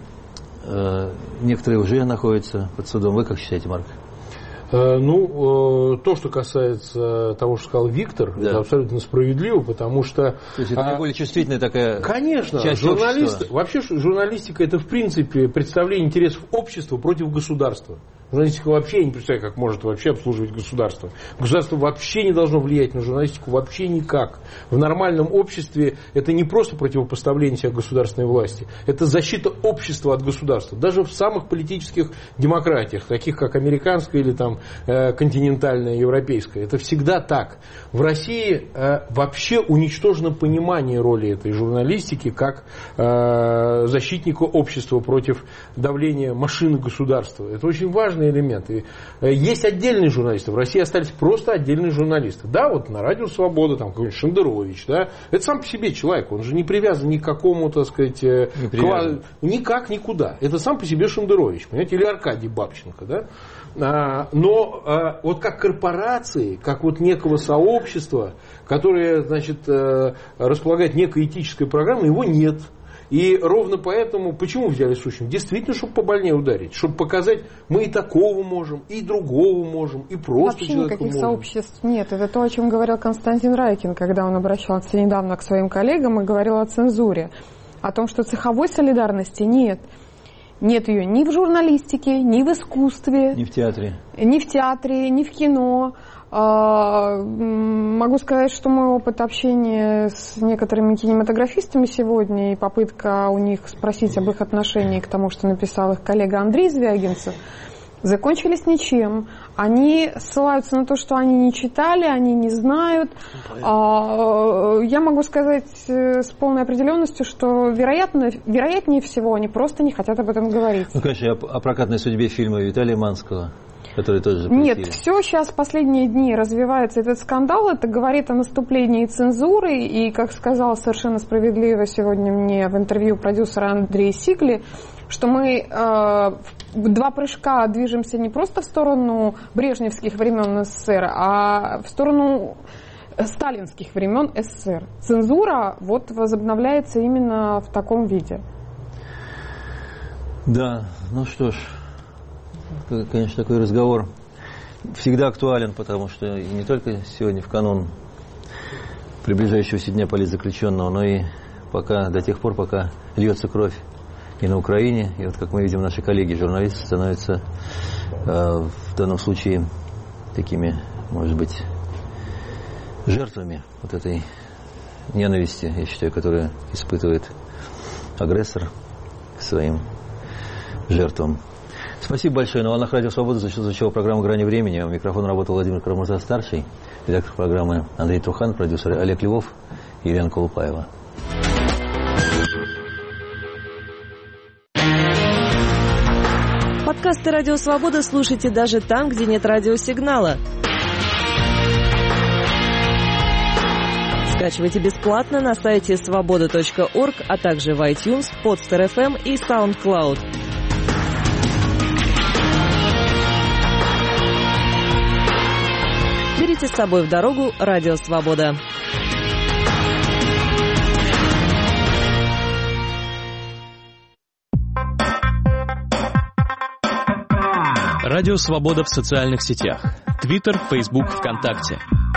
э, некоторые уже находятся под судом. Вы как считаете, Марк? Э, ну, э, то, что касается того, что сказал Виктор, да. Это абсолютно справедливо, потому что... То есть это а, более чувствительная такая конечно, часть журналист, общества. Вообще журналистика это в принципе представление интересов общества против государства. Журналистика вообще, я не представляю, как может вообще обслуживать государство. Государство вообще не должно влиять на журналистику, вообще никак. В нормальном обществе это не просто противопоставление себя государственной власти, это защита общества от государства. Даже в самых политических демократиях, таких как американская или там, э, континентальная, европейская, это всегда так. В России э, вообще уничтожено понимание роли этой журналистики как э, защитника общества против давления машины государства. Это очень важно. Элементы. Есть отдельные журналисты. В России остались просто отдельные журналисты. Да, вот на Радио Свобода, там какой-нибудь Шендерович, да, это сам по себе человек, он же не привязан ни к какому, так сказать, ква... никак никуда. Это сам по себе Шендерович, понимаете, или Аркадий Бабченко, да. А, но а, вот как корпорации, как вот некого сообщества, которое, значит, располагает некой этической программой, его нет. И ровно поэтому, почему взяли Сущенко? Действительно, чтобы побольнее ударить, чтобы показать, мы и такого можем, и другого можем, и просто вообще никаких можем. Сообществ нет. Это то, о чем говорил Константин Райкин, когда он обращался недавно к своим коллегам и говорил о цензуре. О том, что цеховой солидарности нет. Нет ее ни в журналистике, ни в искусстве. Ни в театре. Ни в театре, ни в кино. Могу сказать, что мой опыт общения с некоторыми кинематографистами сегодня и попытка у них спросить об их отношении к тому, что написал их коллега Андрей Звягинцев, закончились ничем. Они ссылаются на то, что они не читали, они не знают. Я могу сказать с полной определенностью, что вероятно, вероятнее всего они просто не хотят об этом говорить. Ну, конечно, о, о прокатной судьбе фильма Виталия Манского. Который тоже запретили. Нет, все сейчас в последние дни развивается этот скандал. Это говорит о наступлении цензуры. И, как сказал совершенно справедливо сегодня мне в интервью продюсера Андрей Сигли, что мы э, в два прыжка движемся не просто в сторону брежневских времен СССР, а в сторону сталинских времен СССР. Цензура вот возобновляется именно в таком виде. Да, ну что ж. Конечно, такой разговор всегда актуален, потому что и не только сегодня в канун приближающегося дня политзаключенного, но и пока, до тех пор, пока льется кровь и на Украине. И вот, как мы видим, наши коллеги-журналисты становятся э, в данном случае такими, может быть, жертвами вот этой ненависти, я считаю, которую испытывает агрессор к своим жертвам. Спасибо большое. На волнах Радио Свобода звучала программа «Грани времени». У микрофона работал Владимир Карамурза-старший, редактор программы Андрей Трухан, продюсер Олег Львов и Елена Колупаева. Подкасты «Радио Свобода» слушайте даже там, где нет радиосигнала. Скачивайте бесплатно на сайте свобода точка орг, а также в iTunes, Podster эф эм и SoundCloud. Берите с собой в дорогу «Радио Свобода». Радио Свобода в социальных сетях. Твиттер, Фейсбук, ВКонтакте.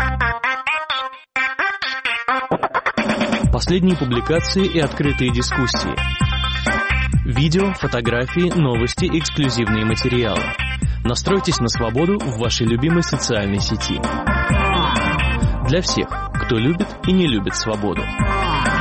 Последние публикации и открытые дискуссии. Видео, фотографии, новости, эксклюзивные материалы. Настройтесь на свободу в вашей любимой социальной сети. Для всех, кто любит и не любит свободу.